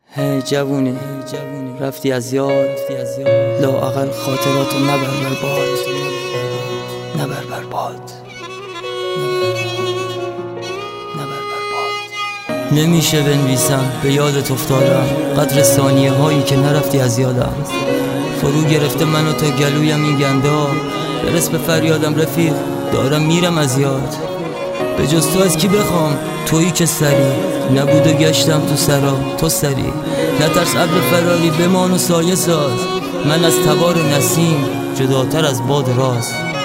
هی جوونی رفتی از یاد، لااقل خاطراتو نبر باد. نمیشه بنویسم به یادت افتادم، قدر ثانیه هایی که نرفتی از یادم. فرو گرفته منو تا گلویم این گندا، برس به فریادم رفیق دارم میرم از یاد. به جز تو از کی بخوام، تویی که سری نبود و گشتم تو سرا تو سری. نترس ابر فراری بمان و سایه ساز، من از تبار نسیم جداتر از باد راز.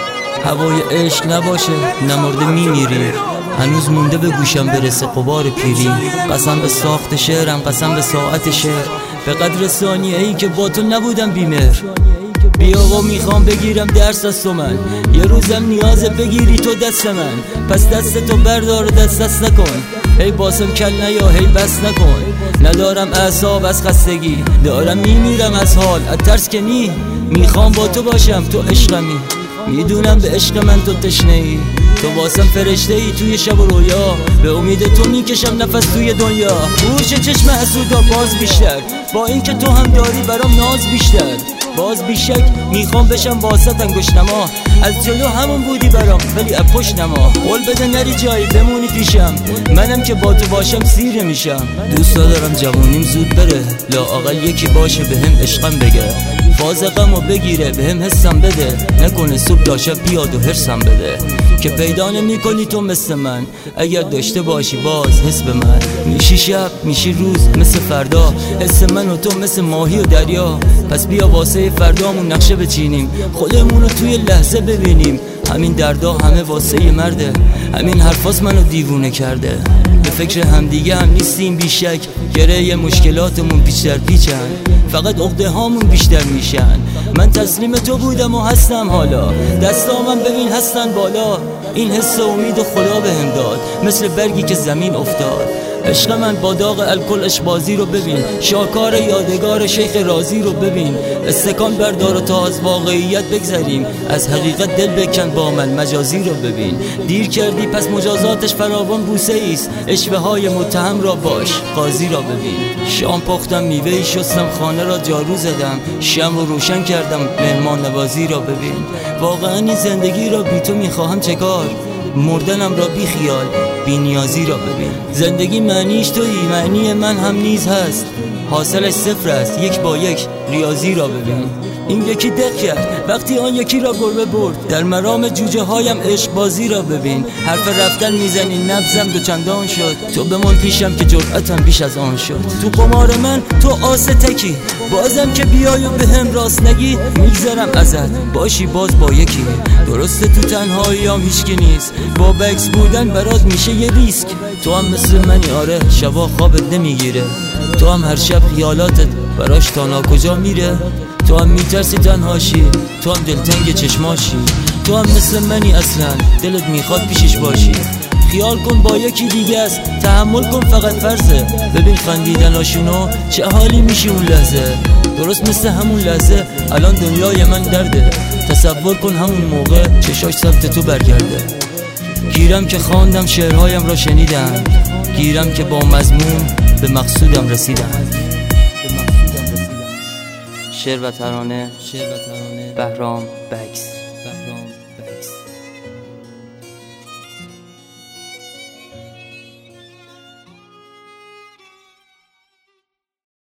هوای عشق نباشه نمرده میمیری، هنوز مونده به گوشم برسه غبار پیری. قسم به ساخت شعرم، قسم به ساعت شعر، به قدر ثانیه ای که با تو نبودم بیمهر. بیا و میخوام بگیرم درس از تو من، یه روزم نیازه بگیری تو دست من. پس دست تو بردار و دست نکن، هی باسم کل نیا هی بس نکن. ندارم اعصاب از خستگی، دارم میمیرم از حال از ترس که نی. میخوام با تو باشم تو عشقمی، میدونم به عشق من تو تشنه ای. تو واسم فرشته ای توی شب و رویا، به امید تو میکشم نفس توی دنیا. گوش چشم حسودا باز بیشتر، با اینکه تو هم داری برام ناز بیشتر. باز بیشک میخوام بشم واسط انگشت‌نما، از جلو همون بودی برام ولی از پشت نما. قول بده نری جایی بمونی پیشم، منم که با تو باشم سیر میشم. دوست دارم جوونیم زود بره، لااقل یکی باشه بهم عشقم بگه. فاز غمو بگیره بهم حسم بده، نکنه صبح تا شب بیاد و حرسم بده. که پیدا نمی‌کنی تو مثل من، اگر داشته باشی باز حس به من. میشی شب میشی روز مثل فردا، حس من و تو مثل ماهی و دریا. پس بیا واسه فردامون نقشه بچینیم، خودمونو توی لحظه ببینیم. همین دردا همه واسه مرده، همین حرفاس منو دیوونه کرده. به فکر همدیگه هم نیستیم بیشک، گره مشکلاتمون پیچ در پیچن، فقط عقده هامون بیشتر میشن. من تسلیم تو بودم و هستم حالا، دستامم ببین هستن بالا. این حس امید و خدا بهم داد، مثل برگی که زمین افتاد. عشق من با داغ الکل اشبازی رو ببین، شاکار یادگار شیخ رازی رو ببین. استکان بردار و تا از واقعیت بگذریم، از حقیقت دل بکن با من مجازی رو ببین. دیر کردی پس مجازاتش فراوان بوسه ایست، اشوه های متهم را باش قاضی را ببین. شام پختم میوهی شستم خانه را جارو زدم، شمع رو روشن کردم مهمان نوازی را ببین. واقعا این زندگی را بی تو میخواهم چه کار، مردنم را بی خیال بی نیازی را ببین. زندگی معنیش تویی، معنی من هم نیز هست، حاصلش صفر است یک با یک ریاضی را ببین. این یکی دق کرد وقتی آن یکی را گربه برد، در مرام جوجه هایم عشق بازی را ببین. حرف رفتن میزنی نبضم دو چندان شد، تو بمان پیشم که جرأتم بیش از آن شد. تو قمار من تو آسه تکی، بازم که بیای و به هم راست نگی. میگذرم ازت باشی باز با یکی، درسته تو تنهاییام هیچکی نیست، با بکس بودن برات میشه یه ریسک. تو هم مثل منی آره، شبا خوابت نمیگیره، تو هم هر شب خیالاتت براش تا ناکجا میره. تو هم میترسی تنهاشی، تو هم دلتنگ چشماشی، تو هم مثل منی اصلا دلت میخواد پیشش باشی. خیال کن با یکی دیگه است، تحمل کن فقط فرضه. ببین خندیدناشونو چه حالی میشی اون لحظه، درست مثل همون لحظه الان دنیای من درده. تصور کن همون موقع چشاش سمت تو برگرده. گیرم که خواندم شعرهایم را شنیدم، گیرم که با مضمون به مقصودم رسیدم. شعر و ترانه بهرام بکس.